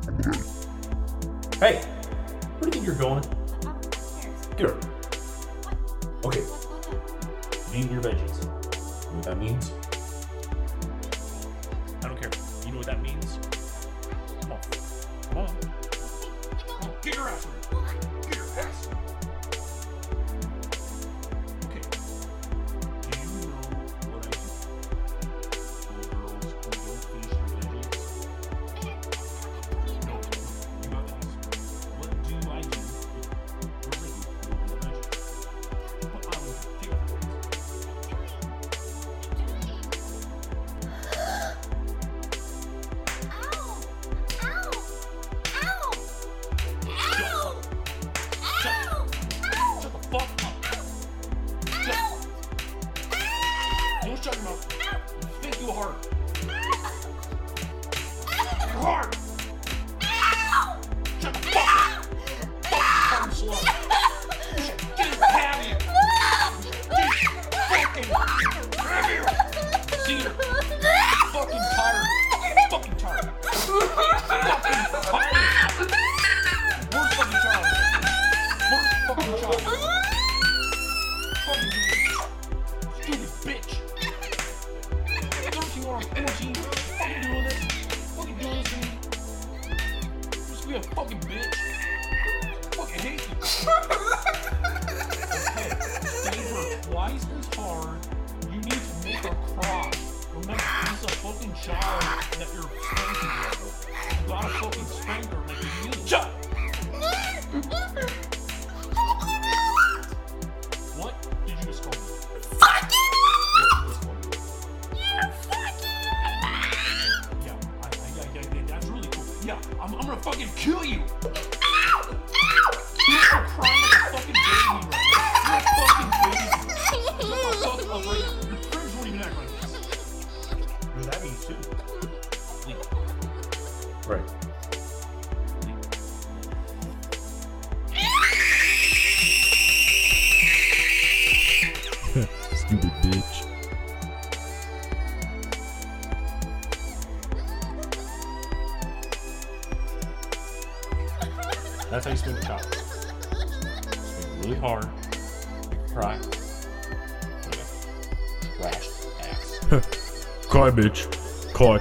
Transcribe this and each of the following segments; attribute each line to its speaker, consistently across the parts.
Speaker 1: Hey, where do you think you're going? Get her. Okay, eating your veggies. You know what that means? I don't care. You know what that means? Come on. Come on. Get your ass over here. Get your ass. Okay. Do you know what I do? Little girls who don't finish their veggies? No, you got this. What do I do? We're ready for the veggies. What I will take it. Shut the fuck up. Don't shut your mouth. Think you hard. You're hard. Shut the fuck up. Fucking slow. Get it out of you. Fucking grab you. See her. Fucking tired. Fucking tired. Fucking tired. Worst fucking child. Worst fucking child. Fucking stupid bitch. Don't you want energy? Fucking doing this. Fucking doing this to me. Just be a fucking bitch. Fucking hate you. Okay, save her twice as hard. You need to make her cry. Remember, she's a fucking child that you're spanking her. You gotta fucking spank her like you need. Shut! What did you just call me? What did you just call me? Yeah, that's really cool. Yeah, I'm gonna fucking kill you! You're crying like a fucking baby right now. You're a fucking baby. You're fucking up right now. Your friends won't even act like this. What that means too. Leave. Right.
Speaker 2: Stupid bitch.
Speaker 1: That's how you swing a chop. Swing really hard. Make her cry. Like a trashed ass.
Speaker 2: Cry, bitch. Cry.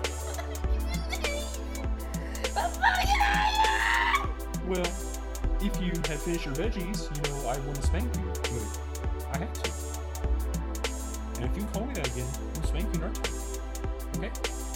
Speaker 1: Well, if you had finished your veggies, I wouldn't spank you. But I had to. And if you call me that again, I'll spank you in our time. Okay?